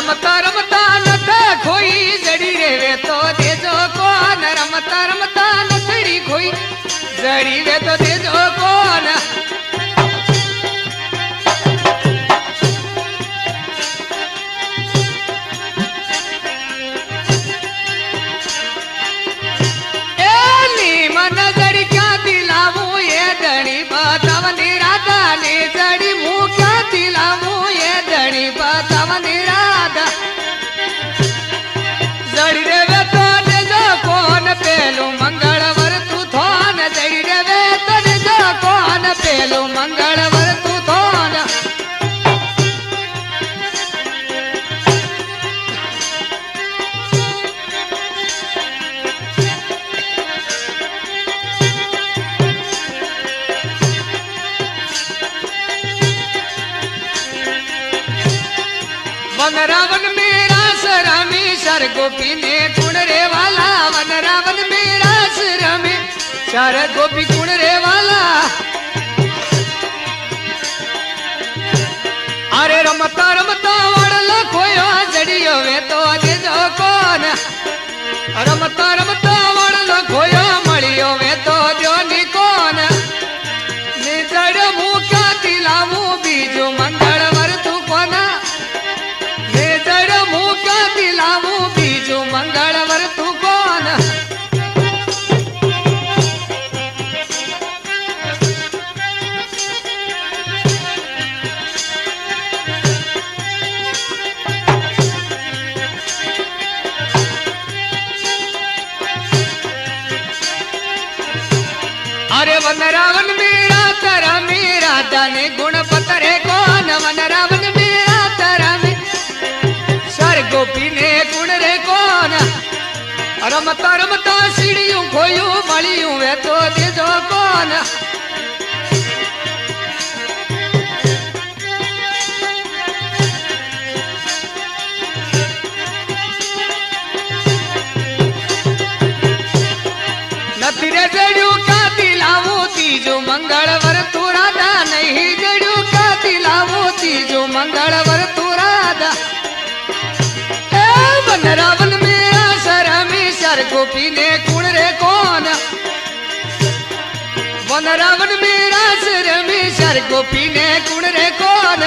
रमता रमता नथ खोई जड़ी रेवे तो देजो कोन रमता रमता नथड़ी खोई जड़ी रे तो देजो कोन जड़ी मुँह क्या दिलामू ये जड़ी बतावनी राधा जड़ी रेवे तो जो कौन पेलू मंगलवर तू थोन जड़ी रेवे तो जो कौन पेलू मंगलवर तू थोन वन रावण मेरा सरामी सर गोपी ने गुण रे वाला वन रावण मेरा सरामी सर गोपी गुण रे वाला अरे रमता रमता वड़ल खोयो जड़ियो वे तो देजो कौन रमता रमता वड़ल खोयो मलियो वे तो जोनी कौन निजड़ मुँह क्या दिलामू बीजो मंगलवर तू कोना दिलामू बीजू मंगलवर तू कौन अरे वन रावण मेरा तरा मेरा दाने गुण पतरे कौन वन रावण मेरा तरा में सर गोपी ने गुण रे कौन रमता रमता सीढ़ियों खोयूं मलियूं वे तो देजो कौन नथरे जड़ियों का दिलावू तीजो मंगलवर तू राधा नहीं जड़ियों का दिलावू तीजो मंगलवर तू राधा वन रावण मेरा सरामी सर गोपी ने गुण रे कौन वन रावण मेरा सरामी सर गोपी ने गुण रे कौन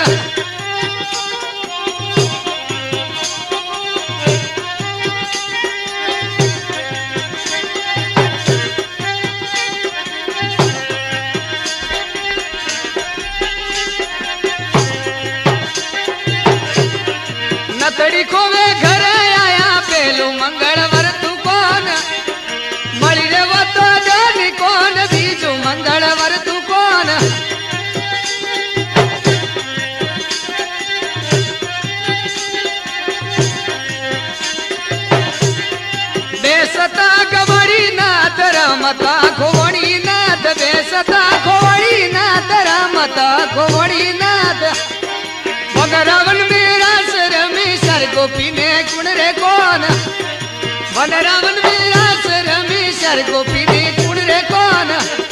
नथड़ी को वे घर पेलू मंगलवर तू कौन मली रे वो तो जानी कौन बीजू मंगलवर तू कौन बेसता गवड़ी नाथ रमता खोवड़ी नाथ बेसता खोवड़ी नाथ रमता खोवड़ी नाथ भगरावन मेरा सरमी सर गोपी ने गुण रे कौन वन रावण मेरा सरमी सर गोपी ने गुण रे कौन